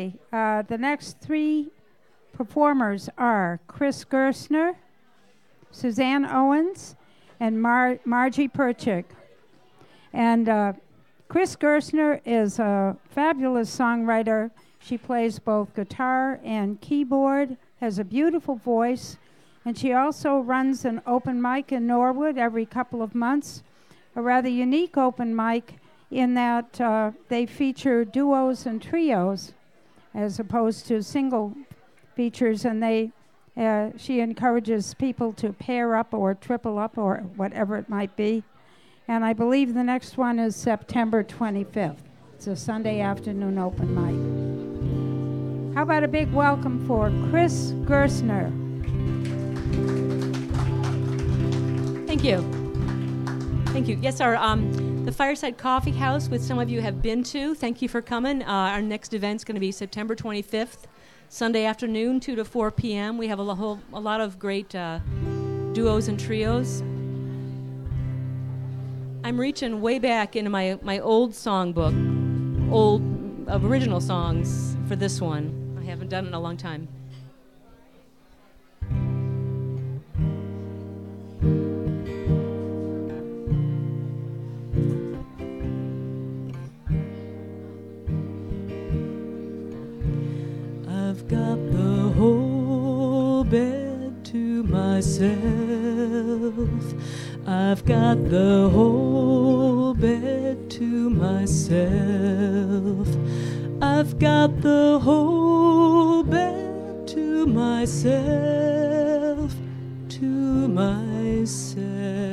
Okay, the next three performers are Chris Gerstner, Suzanne Owens, and Margie Perchik. And Chris Gerstner is a fabulous songwriter. She plays both guitar and keyboard, has a beautiful voice, and she also runs an open mic in Norwood every couple of months, a rather unique open mic in that they feature duos and trios as opposed to single features, and she encourages people to pair up or triple up or whatever it might be. And I believe the next one is September 25th. It's a Sunday afternoon open mic. How about a big welcome for Chris Gerstner? Thank you. Thank you. Yes, the Fireside Coffee House, which some of you have been to, thank you for coming. Our next event's going to be September 25th, Sunday afternoon, 2 to 4 p.m. We have a lot of great duos and trios. I'm reaching way back into my old songbook, old original songs for this one. I haven't done it in a long time. I've got the whole bed to myself. I've got the whole bed to myself. I've got the whole bed to myself, to myself.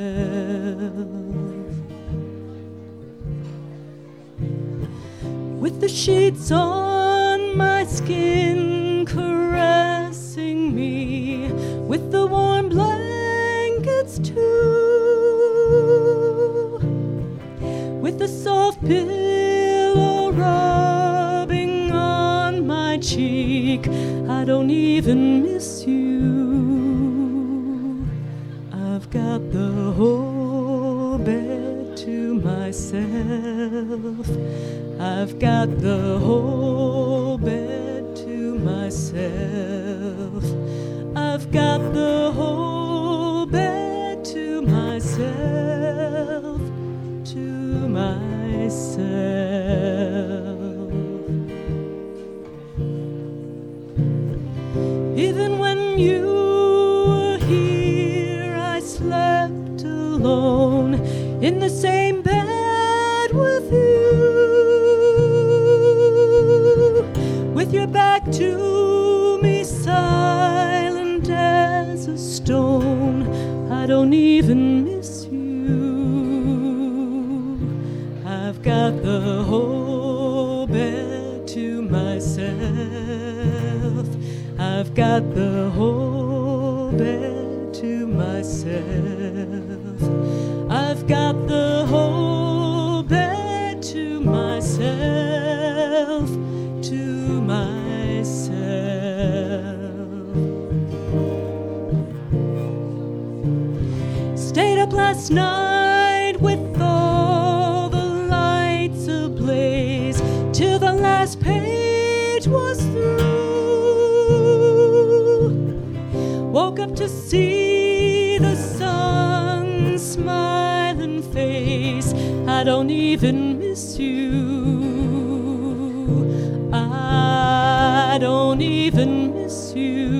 With the sheets on my skin caressing me, with the warm blankets too, with the soft pillow rubbing on my cheek, I don't even miss you. I've got the whole bed to myself. I've got the whole bed to myself. I've got the whole bed to myself, to myself. Even when you were here, I slept alone in the same bed with you, with your back to me, silent as a stone. I don't even miss you. I've got the whole bed to myself. I've got the whole bed to myself. I've got the whole bed to myself, to myself. Stayed up last night with all the lights ablaze till the last page was through. Woke up to see the sun's smiling face. I don't even miss you. I don't even miss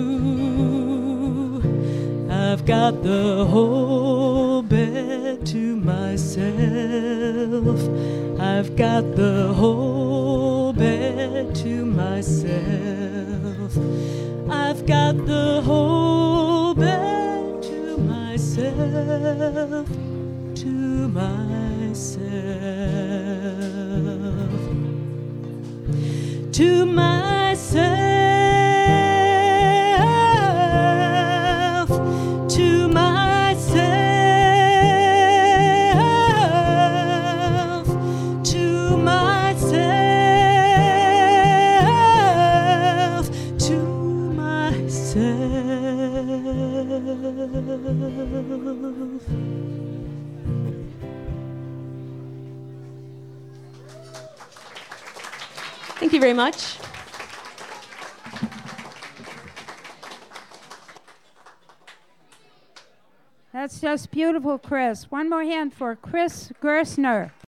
you. I've got the whole bed to myself. I've got the whole bed to myself. I've got the whole bed to myself, to myself, to myself, to myself, to myself, to myself. Thank you very much. That's just beautiful, Chris. One more hand for Chris Gersner.